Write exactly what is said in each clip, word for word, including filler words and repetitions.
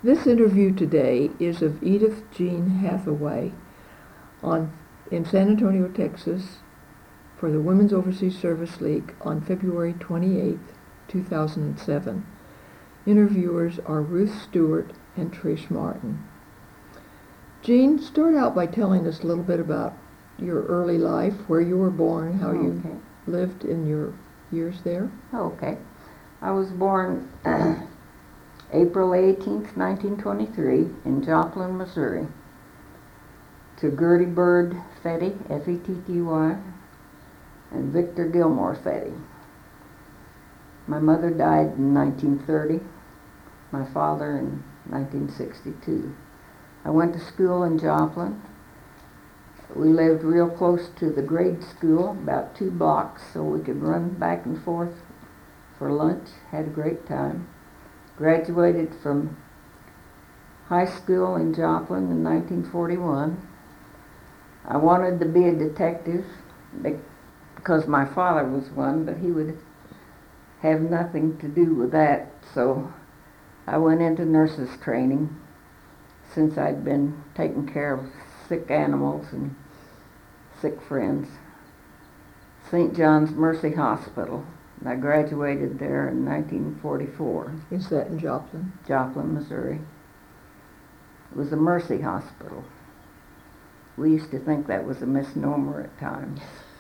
This interview today is of Edith Jean Hathaway on, in San Antonio, Texas, for the Women's Overseas Service League on February twenty-eighth, two thousand seven. Interviewers are Ruth Stewart and Trish Martin. Jean, start out by telling us a little bit about your early life, where you were born, how Okay. you lived in your years there. Okay. I was born uh, April eighteenth, nineteen twenty-three, in Joplin, Missouri, to Gertie Bird Fetty, F E T T Y, and Victor Gilmore Fetty. My mother died in nineteen thirty, my father in nineteen sixty-two. I went to school in Joplin. We lived real close to the grade school, about two blocks, so we could run back and forth for lunch. Had a great time. Graduated from high school in Joplin in nineteen forty-one. I wanted to be a detective because my father was one, but he would have nothing to do with that, so I went into nurses training since I'd been taking care of sick animals and sick friends. Saint John's Mercy Hospital. I graduated there in nineteen forty-four. Is that in Joplin? Joplin, Missouri. It was a Mercy Hospital. We used to think that was a misnomer at times.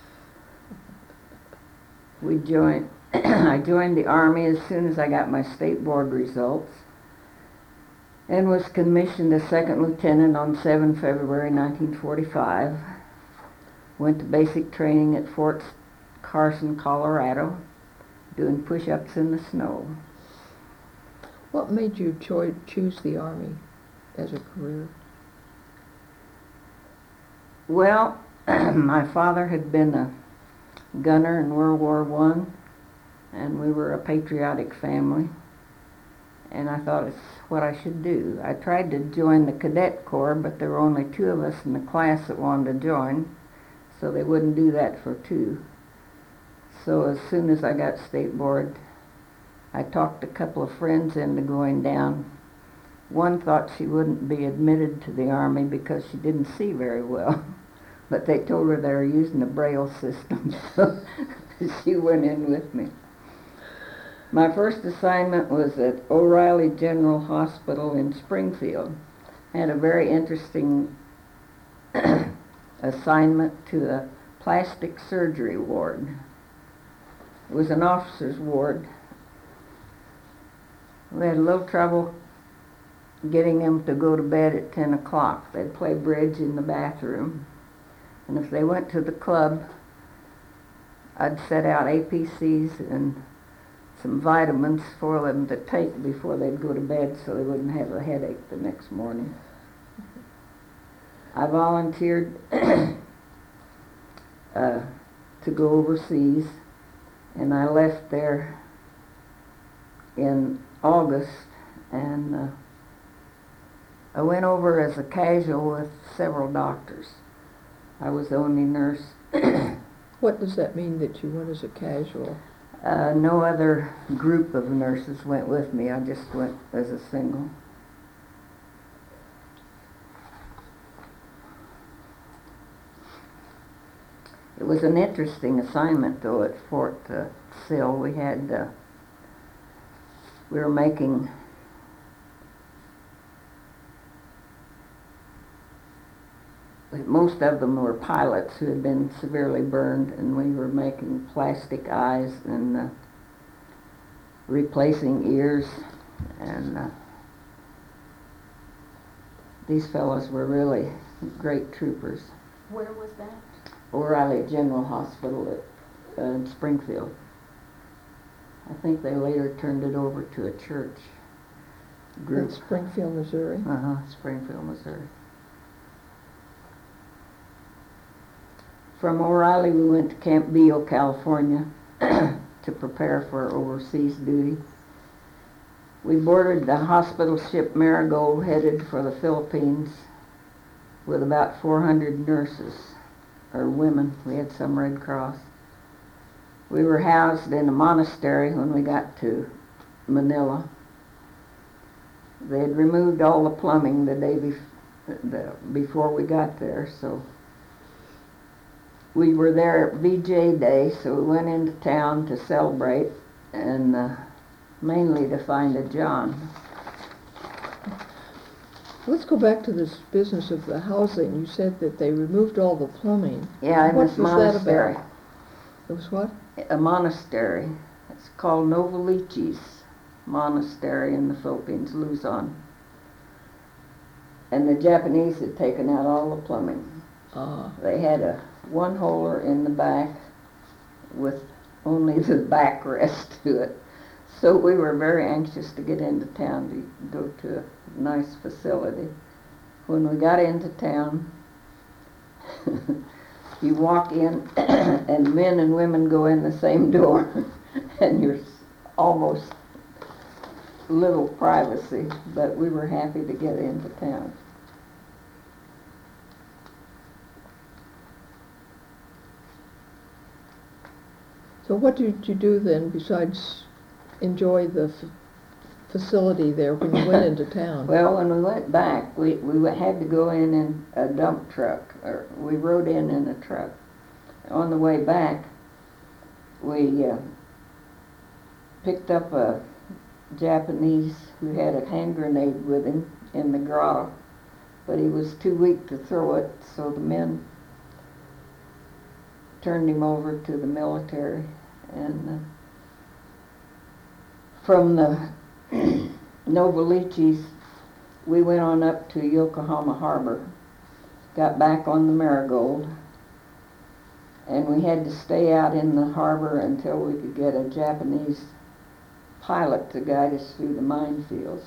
We joined, I joined the Army as soon as I got my state board results and was commissioned as second lieutenant on the seventh of February nineteen forty-five. Went to basic training at Fort Carson, Colorado, doing push-ups in the snow. What made you cho- choose the Army as a career? Well, my father had been a gunner in World War One, and we were a patriotic family, and I thought it's what I should do. I tried to join the Cadet Corps, but there were only two of us in the class that wanted to join, so they wouldn't do that for two. So as soon as I got state board, I talked a couple of friends into going down. One thought she wouldn't be admitted to the Army because she didn't see very well, but they told her they were using a Braille system, so she went in with me. My first assignment was at O'Reilly General Hospital in Springfield. I had a very interesting assignment to a plastic surgery ward. It was an officer's ward. We had a little trouble getting them to go to bed at ten o'clock. They'd play bridge in the bathroom. And if they went to the club, I'd set out A P Cs and some vitamins for them to take before they'd go to bed so they wouldn't have a headache the next morning. I volunteered uh, to go overseas, and I left there in August, and uh, I went over as a casual with several doctors. I was the only nurse. What does that mean that you went as a casual? Uh, no other group of nurses went with me. I just went as a single. It was an interesting assignment, though, at Fort uh, Sill. We had, uh, we were making most of them were pilots who had been severely burned, and we were making plastic eyes and uh, replacing ears, and uh, these fellows were really great troopers. Where was that? O'Reilly General Hospital at, uh, in Springfield. I think they later turned it over to a church group. In Springfield, Missouri? Uh-huh, Springfield, Missouri. From O'Reilly, we went to Camp Beale, California, to prepare for overseas duty. We boarded the hospital ship Marigold, headed for the Philippines, with about four hundred nurses, or women. We had some Red Cross. We were housed in a monastery when we got to Manila. They had removed all the plumbing the day bef- the, before we got there, so we were there at V J Day, so we went into town to celebrate and uh, mainly to find a John. Let's go back to this business of the housing. You said that they removed all the plumbing. Yeah, in What this was that monastery. about? It was what? A monastery. It's called Novaliches Monastery in the Philippines, Luzon. And the Japanese had taken out all the plumbing. Uh, They had a one-holer in the back with only the backrest to it. So we were very anxious to get into town to go to a nice facility. When we got into town, you walk in and men and women go in the same door and you're almost little privacy, but we were happy to get into town. so what did you do then besides enjoy the f- facility there when you went into town? Well, when we went back, we, we had to go in in a dump truck, or we rode in in a truck. On the way back, we uh, picked up a Japanese who had a hand grenade with him in the grotto, but he was too weak to throw it, so the men turned him over to the military. And uh, from the Novaliches, we went on up to Yokohama Harbor, got back on the Marigold, and we had to stay out in the harbor until we could get a Japanese pilot to guide us through the minefields.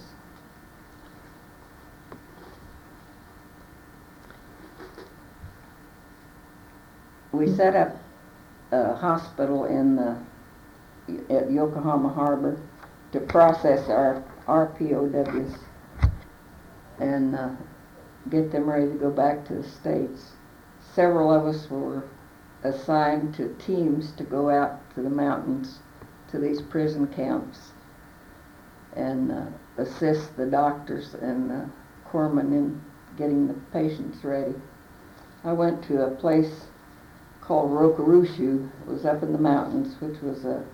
We set up a hospital in the, at Yokohama Harbor to process our, our P O Ws and uh, get them ready to go back to the States. Several of us were assigned to teams to go out to the mountains, to these prison camps, and uh, assist the doctors and uh, corpsmen in getting the patients ready. I went to a place called Rokurushu. It was up in the mountains, which was a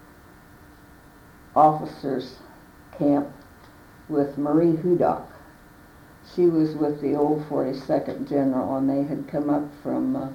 officers' camp with Marie Hudock. She was with the old forty-second General, and they had come up from uh,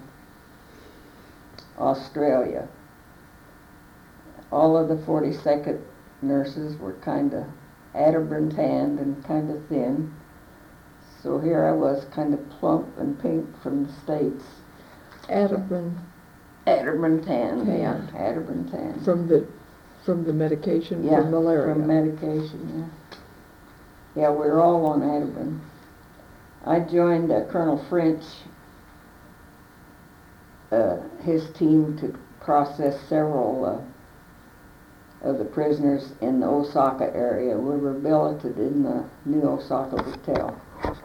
Australia. All of the forty-second nurses were kind of atterburned-tanned and kind of thin. So here I was, kind of plump and pink from the States. Atterburn Atterburned-tanned, yeah, Tanned. atterburned-tanned. from the from the medication Yeah, for malaria. from medication, yeah. Yeah, we were all on Atterburn. I joined uh, Colonel French, uh, his team, to process several uh, of the prisoners in the Osaka area. We were billeted in the new Osaka Hotel.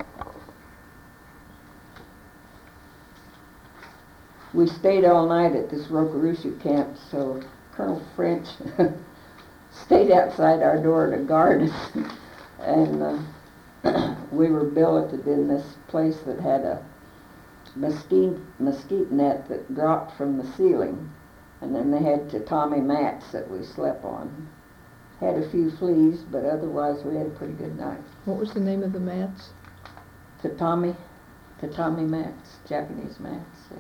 We stayed all night at this Rokurushu camp, so Colonel French stayed outside our door to guard us, and uh, we were billeted in this place that had a mesquite, mesquite net that dropped from the ceiling, and then they had tatami mats that we slept on. Had a few fleas, but otherwise we had a pretty good night. What was the name of the mats? Tatami, tatami mats, Japanese mats. Yeah.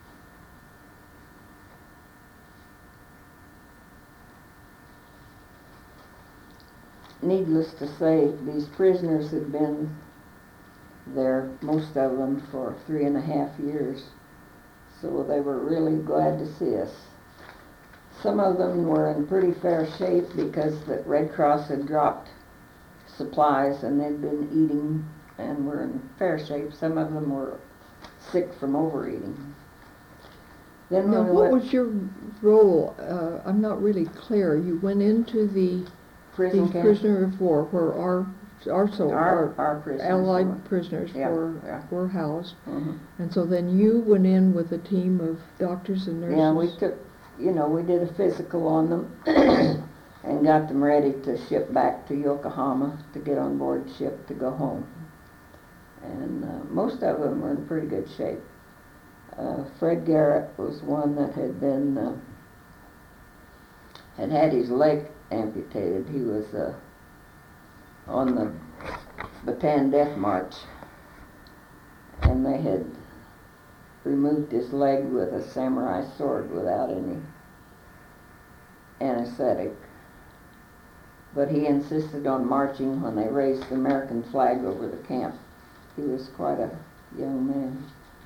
Needless to say, these prisoners had been there, most of them, for three and a half years, so they were really glad to see us. Some of them were in pretty fair shape because the Red Cross had dropped supplies and they'd been eating and were in fair shape. Some of them were sick from overeating. Then Now, when we what went was your role? Uh, I'm not really clear. You went into the prison these camp, prisoner of war where our also our, our prisoners allied were. prisoners Yeah, were yeah. were housed, Mhm. and so then you went in with a team of doctors and nurses. Yeah, we took, you know, we did a physical on them. and got them ready to ship back to Yokohama to get on board ship to go home. And uh, most of them were in pretty good shape. Uh, Fred Garrett was one that had been uh, had had his leg amputated. He was uh, on the Bataan Death March, and they had removed his leg with a samurai sword without any anesthetic. But he insisted on marching when they raised the American flag over the camp. He was quite a young man.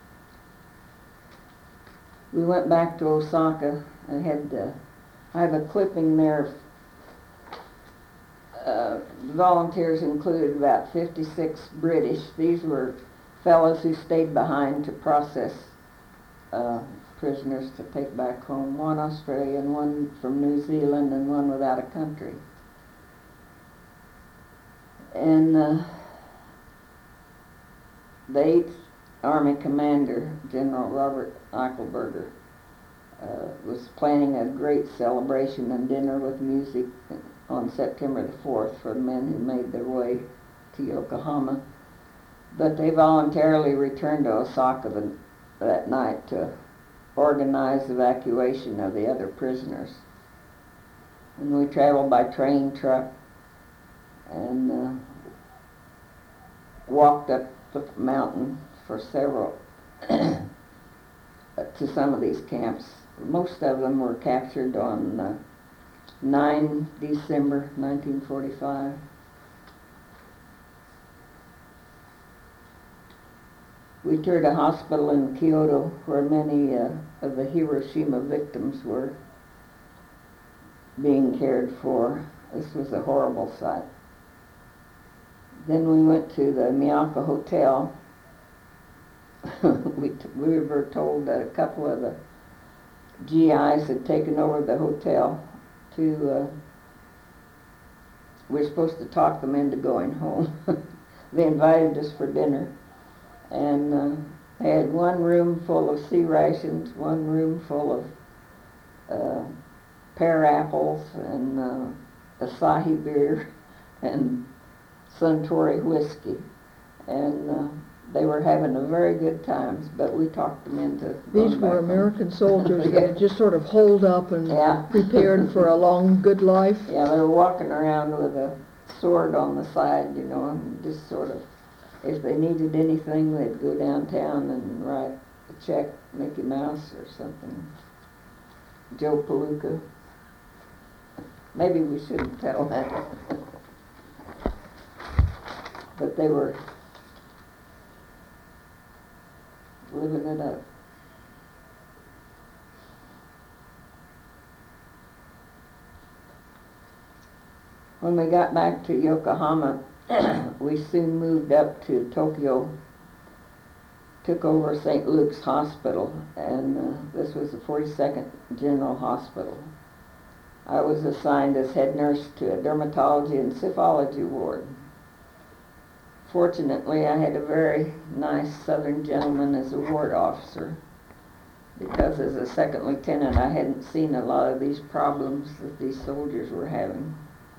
We went back to Osaka. I had uh, I have a clipping there. Uh, the volunteers included about fifty-six British. These were fellows who stayed behind to process uh, prisoners to take back home. One Australian, one from New Zealand, and one without a country. And uh, the eighth Army Commander, General Robert Eichelberger, uh, was planning a great celebration and dinner with music on September the fourth for the men who made their way to Yokohama. But they voluntarily returned to Osaka the, that night to organize evacuation of the other prisoners. And we traveled by train, truck, and uh, walked up the mountain for several to some of these camps. Most of them were captured on uh, the ninth of December nineteen forty-five. We toured a hospital in Kyoto where many uh, of the Hiroshima victims were being cared for. This was a horrible sight. Then we went to the Miyako Hotel. we, t- we were told that a couple of the G Is had taken over the hotel to, uh, we were supposed to talk them into going home. They invited us for dinner, and uh, they had one room full of sea rations, one room full of uh, pear apples and uh, Asahi beer and Suntory whiskey, and uh, they were having a very good times, but we talked them into These were home. American soldiers Yeah. that had just sort of holed up and Yeah. prepared for a long, good life. Yeah, they were walking around with a sword on the side, you know, and just sort of, if they needed anything, they'd go downtown and write a check, Mickey Mouse or something, Joe Palooka. Maybe we shouldn't tell that. But they were living it up. When we got back to Yokohama, we soon moved up to Tokyo, took over Saint Luke's Hospital, and uh, this was the forty-second General Hospital. I was assigned as head nurse to a dermatology and psephology ward. Fortunately, I had a very nice Southern gentleman as a ward officer, because as a second lieutenant I hadn't seen a lot of these problems that these soldiers were having.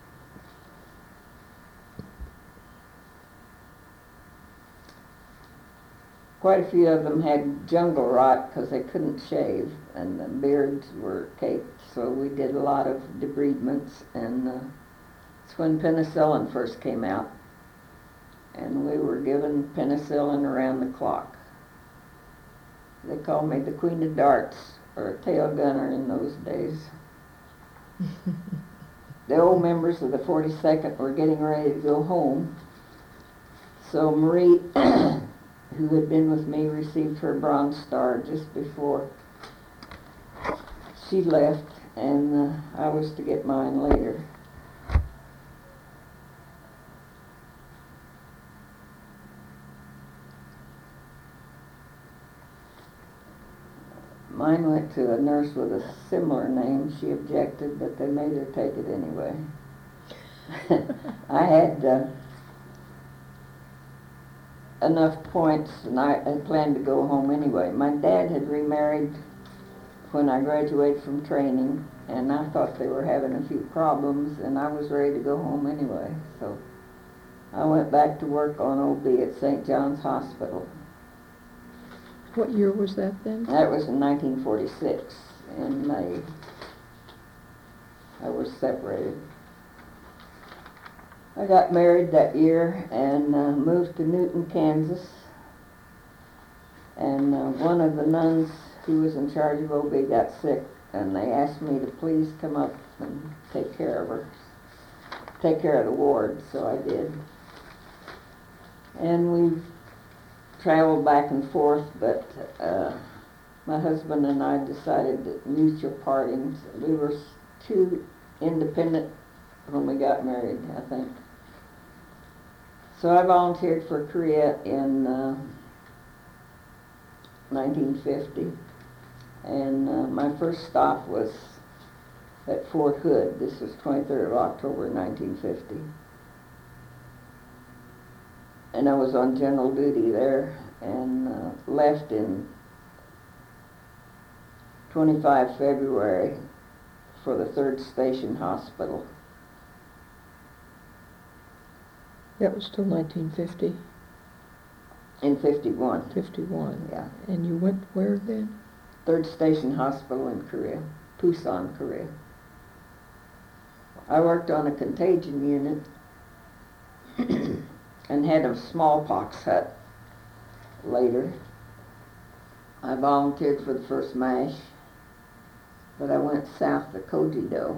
Quite a few of them had jungle rot because they couldn't shave, and the beards were caked, so we did a lot of debridements, and uh, it's when penicillin first came out. And we were given penicillin around the clock. They called me the Queen of Darts, or a tail gunner in those days. The old members of the forty-second were getting ready to go home, so Marie, who had been with me, received her Bronze Star just before she left, and uh, I was to get mine later. Mine went to a nurse with a similar name. She objected, but they made her take it anyway. I had uh, enough points, and I, I planned to go home anyway. My dad had remarried when I graduated from training, and I thought they were having a few problems, and I was ready to go home anyway. So I went back to work on O B at Saint John's Hospital. What year was that then? That was in nineteen forty-six, in May. I was separated. I got married that year and uh, moved to Newton, Kansas. And uh, one of the nuns who was in charge of O B got sick, and they asked me to please come up and take care of her, take care of the ward, so I did. And we traveled back and forth, but uh, my husband and I decided that mutual partings. We were too independent when we got married, I think. So I volunteered for Korea in uh, nineteen fifty, and uh, my first stop was at Fort Hood. This was twenty-third of October nineteen fifty. And I was on general duty there, and uh, left in twenty-five February for the third Station Hospital. That was till nineteen fifty? In fifty-one. fifty-one. Yeah. And you went where then? Third Station Hospital in Korea, Busan, Korea. I worked on a contagion unit and had a smallpox hut later. I volunteered for the first MASH, but I went south to Kojido.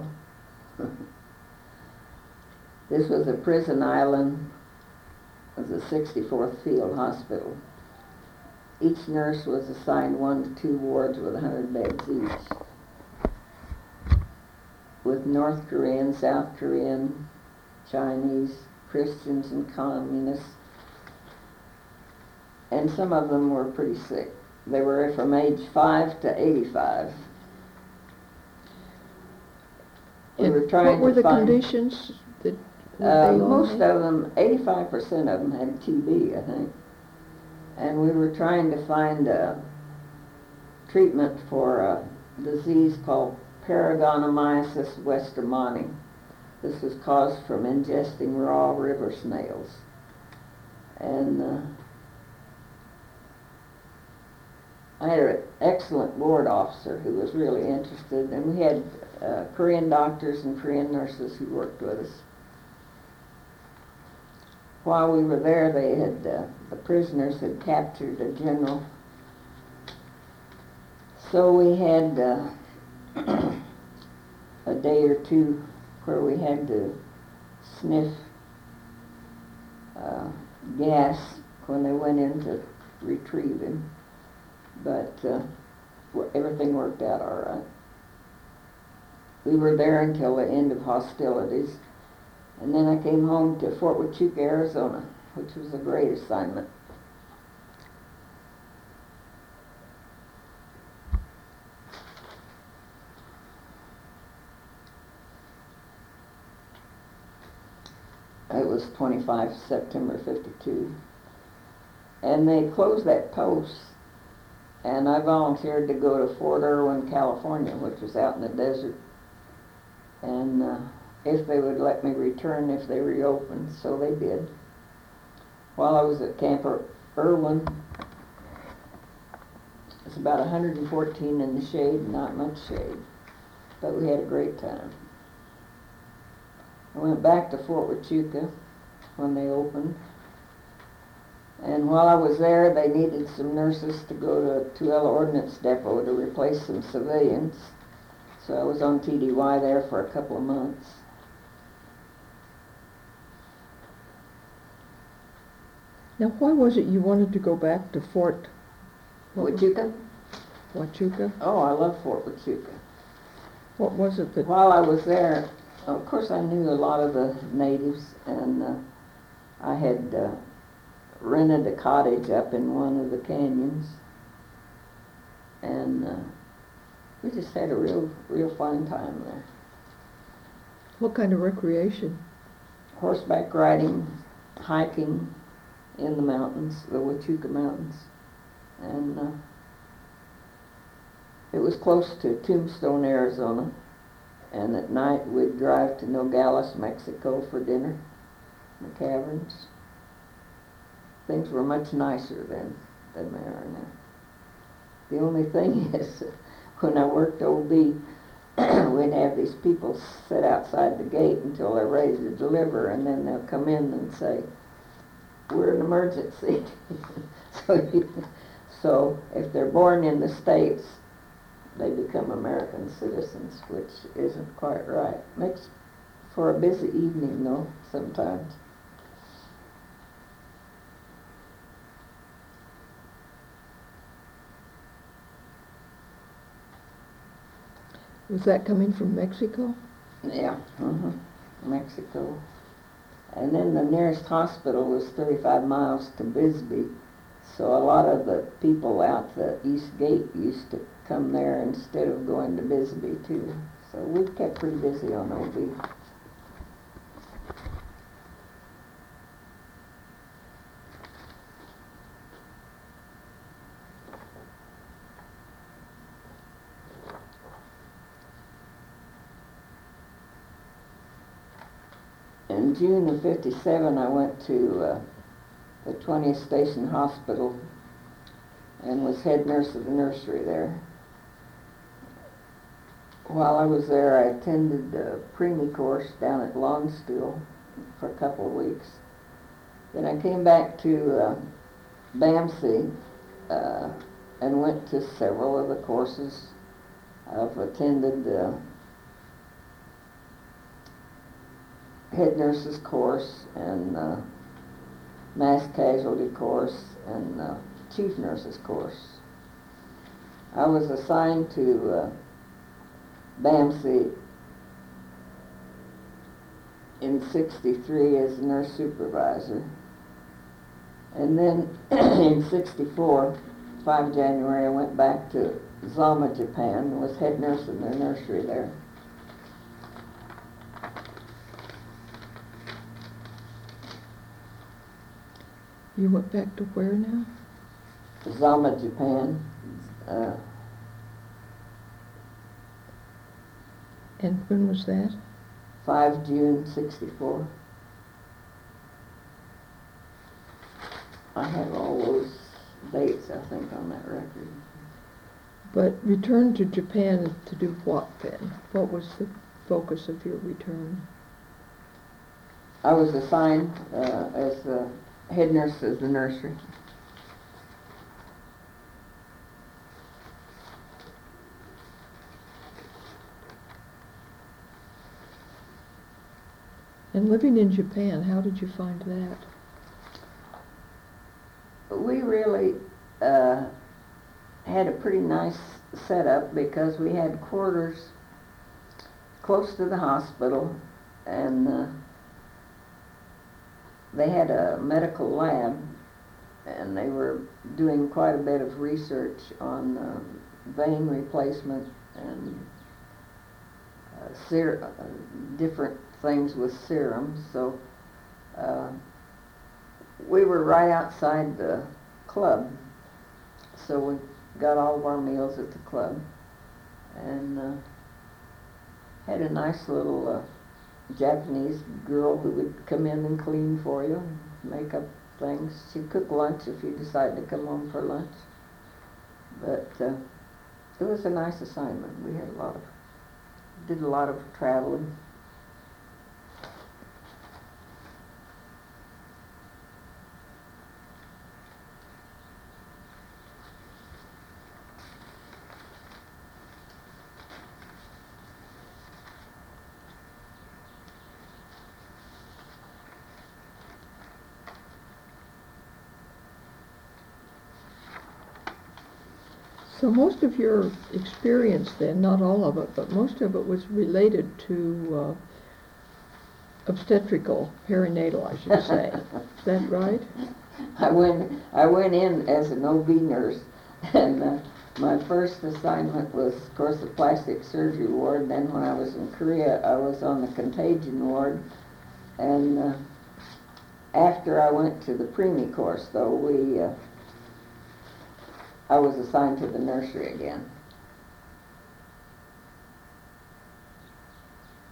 This was a prison island. It was a sixty-fourth Field Hospital. Each nurse was assigned one to two wards with one hundred beds each, with North Korean, South Korean, Chinese, Christians, and communists. And some of them were pretty sick. They were from age five to eighty-five. We And were trying what were to the find, conditions that uh, they most had? of them, eighty-five percent of them had T B, I think. And we were trying to find a treatment for a disease called Paragonomyces westermanni. This was caused from ingesting raw river snails. And uh, I had an excellent ward officer who was really interested, and we had uh, Korean doctors and Korean nurses who worked with us. While we were there, they had, uh, the prisoners had captured a general. So we had uh, a day or two where we had to sniff uh, gas when they went in to retrieve him. But uh, everything worked out all right. We were there until the end of hostilities. And then I came home to Fort Huachuca, Arizona, which was a great assignment. It was twenty-five September fifty-two. And they closed that post, and I volunteered to go to Fort Irwin, California, which was out in the desert. And uh, if they would let me return if they reopened, so they did. While I was at Camp Ir- Irwin, it's about one hundred fourteen in the shade, not much shade, but we had a great time. I went back to Fort Huachuca when they opened, and while I was there, they needed some nurses to go to Tooele Ordnance Depot to replace some civilians, so I was on T D Y there for a couple of months. Now, why was it you wanted to go back to Fort Huachuca? Huachuca? Oh, I love Fort Huachuca. What was it that... While I was there, of course I knew a lot of the natives, and uh, I had uh, rented a cottage up in one of the canyons, and uh, we just had a real, real fine time there. What kind of recreation? Horseback riding, hiking in the mountains, the Huachuca Mountains, and uh, it was close to Tombstone, Arizona, and at night we'd drive to Nogales, Mexico for dinner, in the caverns. Things were much nicer then than they are now. The only thing is, when I worked O B, we'd have these people sit outside the gate until they're ready to deliver, and then they'll come in and say, "We're an emergency." so, you, so if they're born in the States, they become American citizens, which isn't quite right. Makes for a busy evening, though, sometimes. Was that coming from Mexico? Yeah, uh-huh. Mexico. And then the nearest hospital was thirty-five miles to Bisbee, so a lot of the people out the East Gate used to come there instead of going to Bisbee too. So we kept pretty busy on O B. In June of fifty-seven, I went to uh, the twentieth Station Hospital and was head nurse of the nursery there. While I was there, I attended the preemie course down at Longstill for a couple of weeks. Then I came back to uh, B A M C uh, and went to several of the courses. I've attended the head nurse's course and uh, mass casualty course and uh, chief nurse's course. I was assigned to uh, B A M C in sixty-three as nurse supervisor, and then in sixty-four, five January, I went back to Zama, Japan, and was head nurse in their nursery there. You went back to where now? Zama, Japan. Uh, and when was that? five June sixty-four. I have all those dates, I think, on that record. But returned to Japan to do what then? What was the focus of your return? I was assigned uh, as the head nurse of the nursery. And living in Japan, how did you find that? We really uh, had a pretty nice setup because we had quarters close to the hospital, and uh, they had a medical lab, and they were doing quite a bit of research on uh, vein replacement and uh, ser- uh, different things with serums. So uh, we were right outside the club, so we got all of our meals at the club, and uh, had a nice little uh, Japanese girl who would come in and clean for you and make up things. She'd cook lunch if you decided to come home for lunch. But uh, it was a nice assignment. We had a lot of, did a lot of traveling. So most of your experience then, not all of it, but most of it was related to uh, obstetrical, perinatal, I should say. Is that right? I went, I went in as an O B nurse, and uh, my first assignment was, of course, the plastic surgery ward. Then when I was in Korea, I was on the contagion ward. And uh, after I went to the preemie course, though, we, uh, I was assigned to the nursery again.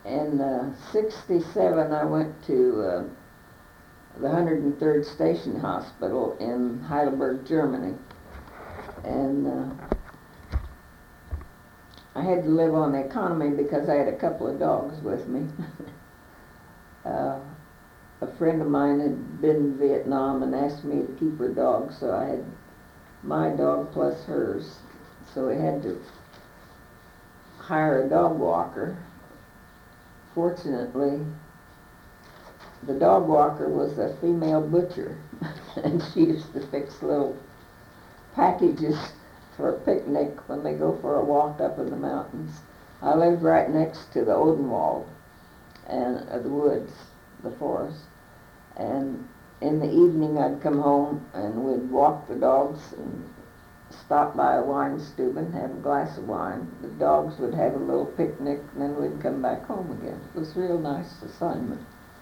In uh, sixty-seven, I went to uh, the one hundred third Station Hospital in Heidelberg, Germany. And uh, I had to live on the economy because I had a couple of dogs with me. uh, a friend of mine had been in Vietnam and asked me to keep her dog, so I had my dog plus hers. So we had to hire a dog walker. Fortunately, the dog walker was a female butcher, and she used to fix little packages for a picnic when they go for a walk up in the mountains. I lived right next to the Odenwald and uh, the woods, the forest, and in the evening I'd come home and we'd walk the dogs and stop by a wine stube and have a glass of wine. The dogs would have a little picnic and then we'd come back home again. It was a real nice assignment.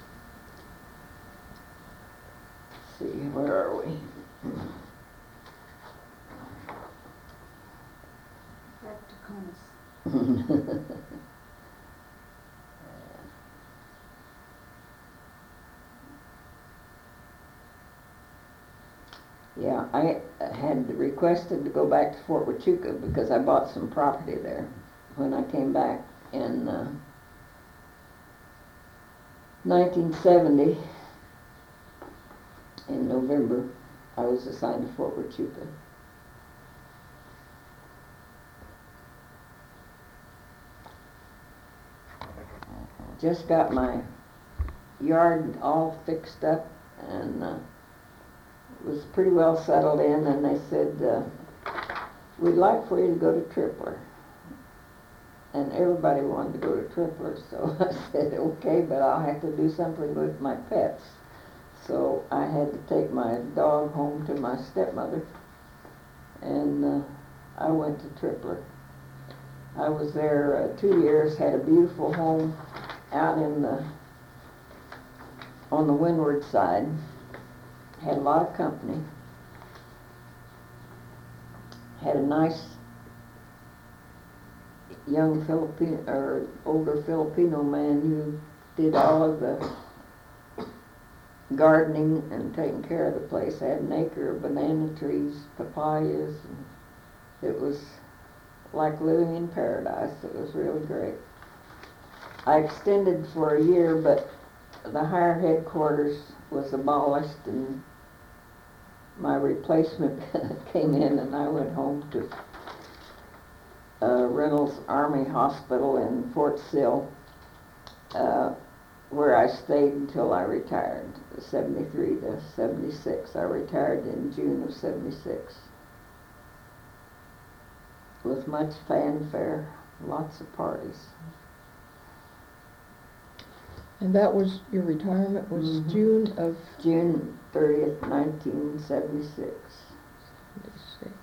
Let's see, where are we? Back to Conus. Yeah, I had requested to go back to Fort Huachuca because I bought some property there. When I came back in uh, nineteen seventy, in November, I was assigned to Fort Huachuca. Just got my yard all fixed up and uh, was pretty well settled in, and they said, uh, we'd like for you to go to Tripler. And everybody wanted to go to Tripler, so I said, okay, but I'll have to do something with my pets. So I had to take my dog home to my stepmother, and uh, I went to Tripler. I was there uh, two years, had a beautiful home out in the, on the windward side. Had a lot of company. Had a nice young Filipino or older Filipino man who did all of the gardening and taking care of the place. Had an acre of banana trees, papayas, and it was like living in paradise. It was really great. I extended for a year, but the higher headquarters was abolished and my replacement came in, and I went home to uh, Reynolds Army Hospital in Fort Sill, uh, where I stayed until I retired, seventy-three to seventy-six. I retired in June of seventy-six. With much fanfare, lots of parties. And that was, your retirement was Mhm. June of June thirtieth, nineteen seventy-six. seventy-six.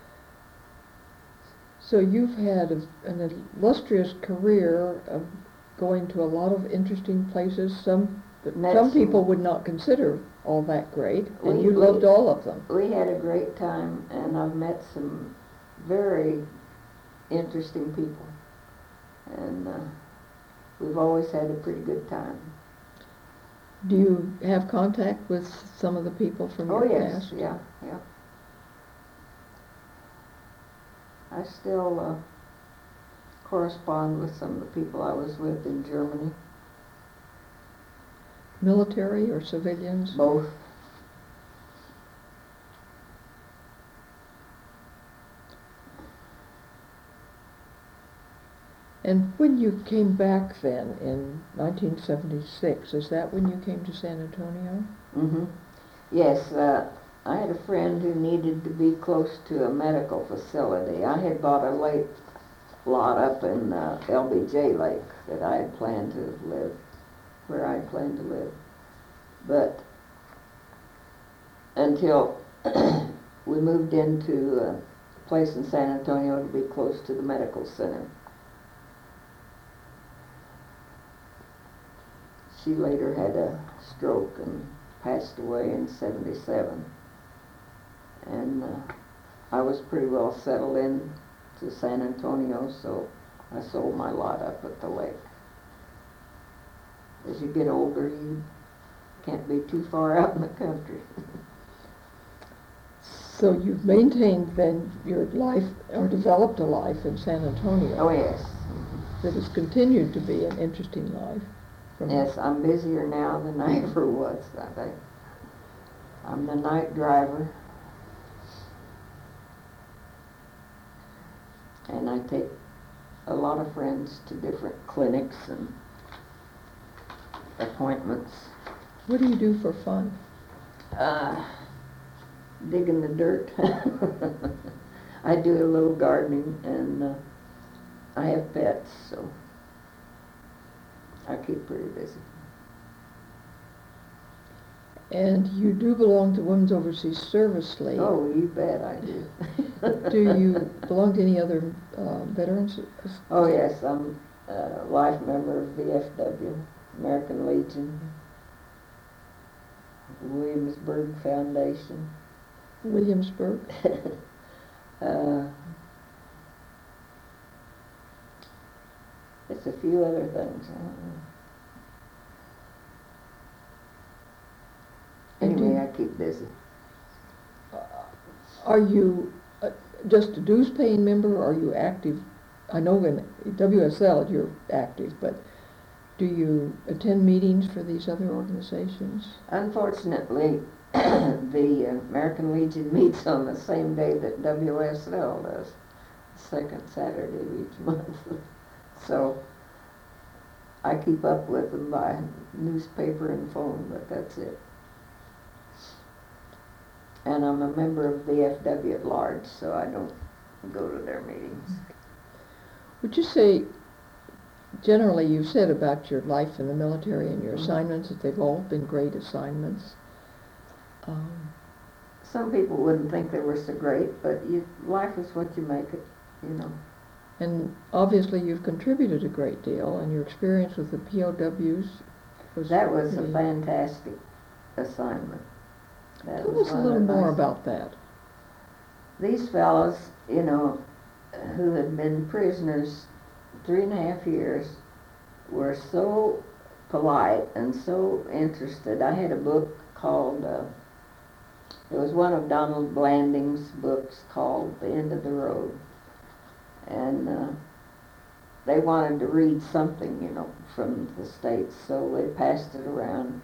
So you've had a, an illustrious career of going to a lot of interesting places, some that Met some some- people would not consider all that great, and We- you we- loved all of them. We had a great time, and I've met some very interesting people, and uh, we've always had a pretty good time. Do you have contact with some of the people from Oh, your yes, past? yeah, yeah. I still uh, correspond with some of the people I was with in Germany, Military or civilians? both. And when you came back then in nineteen seventy-six, is that when you came to San Antonio? Mm-hmm. Yes, uh, I had a friend who needed to be close to a medical facility. I had bought a lake lot up in uh, L B J Lake that I had planned to live, where I had planned to live. But until we moved into a place in San Antonio to be close to the medical center. She later had a stroke and passed away in seventy-seven. And uh, I was pretty well settled in to San Antonio, so I sold my lot up at the lake. as you get older, you can't be too far out in the country. So you've maintained then your life, or developed a life in San Antonio. Oh, yes. That has continued to be an interesting life. From Yes, I'm busier now than I ever was, I think. I'm the night driver. And I take a lot of friends to different clinics and appointments. What do you do for fun? Uh, digging the dirt. I do a little gardening, and uh, I have pets, so I keep pretty busy. And you do belong to Women's Overseas Service League. Oh, you bet I do. Do you belong to any other uh, veterans? Oh, yes, I'm a life member of the V F W, American Legion, Williamsburg Foundation. Williamsburg? uh, it's a few other things. I don't know. And Anyway, do- I keep busy. Are you uh, just a dues-paying member, or are you active? I know in W S L you're active, but do you attend meetings for these other organizations? Unfortunately, the American Legion meets on the same day that W S L does, second Saturday of each month. So I keep up with them by newspaper and phone, but that's it. And I'm a member of the V F W at large, so I don't go to their meetings. Would you say, generally you've said about your life in the military and your Mhm. assignments that they've all been great assignments? Um, Some people wouldn't think they were so great, but you, life is what you make it, you know. and obviously you've contributed a great deal, and your experience with the P O Ws was That was a pretty- fantastic assignment. That Tell was us a one of little the more nice- about that. These fellows, you know, who had been prisoners three and a half years, were so polite and so interested. I had a book called, uh, it was one of Donald Blanding's books called The End of the Road. And uh, they wanted to read something, you know, from the States, so they passed it around.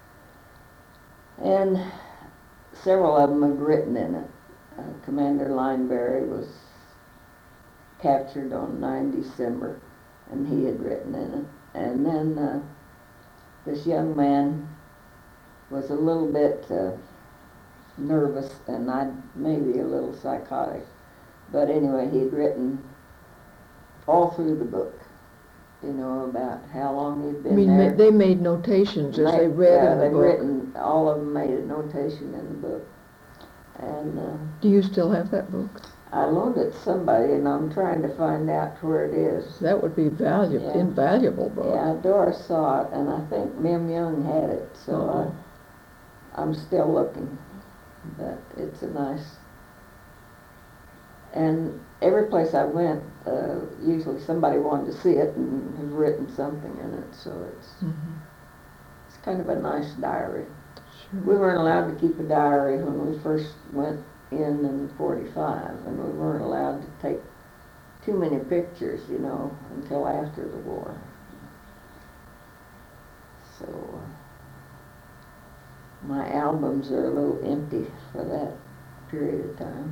And several of them had written in it. Uh, Commander Lineberry was captured on the ninth of December, and he had written in it. And then uh, this young man was a little bit uh, nervous, and I maybe a little psychotic. But anyway, he'd written all through the book, you know, about how long he'd I been mean, there. ma- they made notations as they read yeah, in the they'd book. written, all of them made a notation in the book. And uh, Do you still have that book? I loaned it to somebody, and I'm trying to find out where it is. That would be valuable, Yeah. invaluable book. Yeah, Doris saw it, and I think Mim Young had it, so Oh. I, I'm still looking. But it's a nice, and every place I went, uh, usually somebody wanted to see it and has written something in it, so it's Mhm. it's kind of a nice diary. Sure. We weren't allowed to keep a diary when we first went in in forty-five, and we weren't allowed to take too many pictures, you know, until after the war. So uh, my albums are a little empty for that period of time.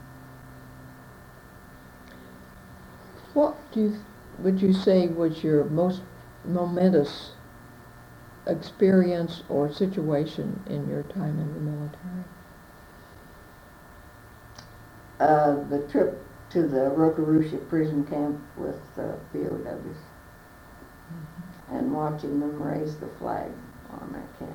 What do you, would you say was your most momentous experience or situation in your time in the military? Uh, the trip to the Rokarusha prison camp with uh, P O Ws and watching them raise the flag on that camp.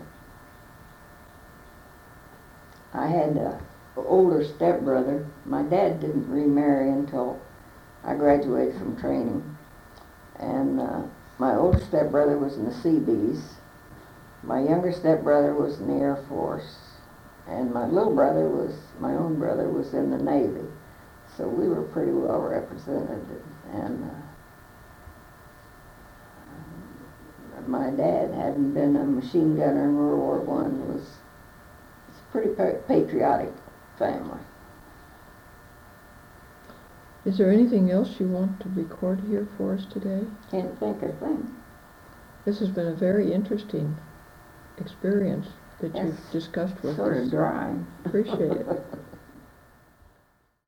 I had an older stepbrother. My dad didn't remarry until I graduated from training. And uh, my older stepbrother was in the Seabees. My younger stepbrother was in the Air Force. And my little brother was, my own brother, was in the Navy. So we were pretty well represented. And uh, my dad, having been a machine gunner in World War One, was it's a pretty pa- patriotic family. Is there anything else you want to record here for us today? Can't think of things. This has been a very interesting experience that Yes, you've discussed with Sort us. of dry. Appreciate it.